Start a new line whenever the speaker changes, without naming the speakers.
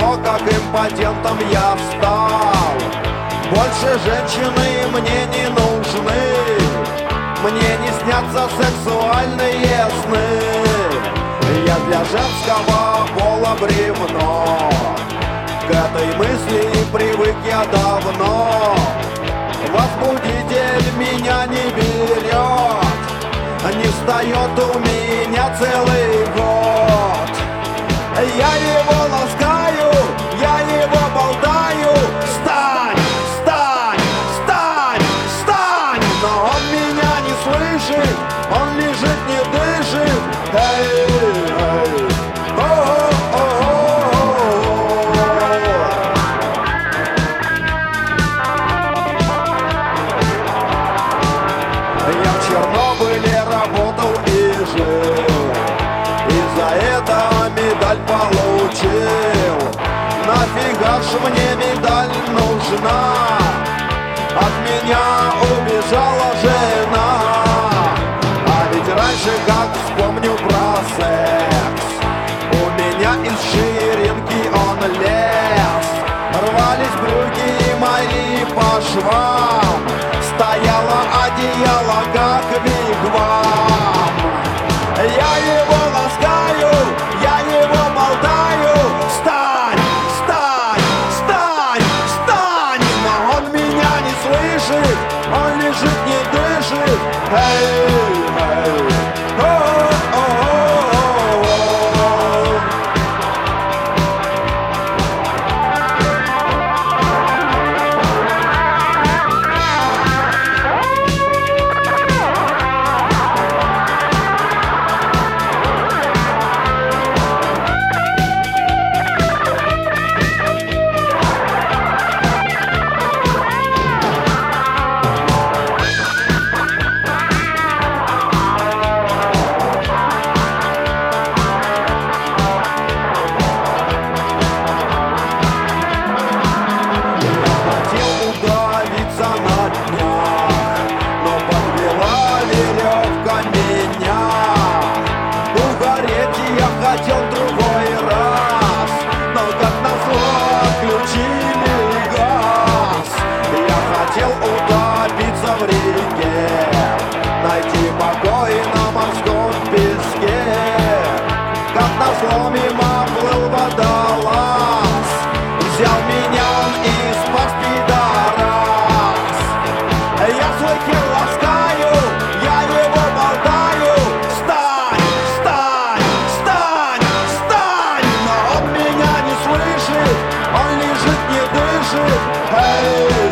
того, как импотентом я стал. Больше женщины мне не нужны, мне не снятся сексуальные сны. Я для женского пола бревно, к этой мысли привык я давно. Возбудитель меня не берет, не встает у меня целый год. Я его ласкаю, я его болтаю. Встань, встань, встань, встань! Но он меня не слышит, он лежит, не дышит. Эй, эй, я в Чернобыле работал и жил, и за это медаль получил. Нафига ж мне медаль нужна? От меня убежала жена. А ведь раньше, как вспомню про секс, у меня из ширинки он лез. Рвались брюки мои по швам, стояло одеяло, как вигвам. Я его ласкаю, я его болтаю. Встань, встань, встань, встань! Но он меня не слышит, он лежит, не дышит. Эй, эй, хотел другой раз, но как назло отключили газ. Я хотел утопиться в реке, найти покой на морском песке. Как назло мимо плыл водолаз, взял меня он и спас, пидорас. Я свой хер ласкаю, я его болтаю. Встань, встань, встань, встань! Но он меня не слышит, он лежит, не дышит. Эй!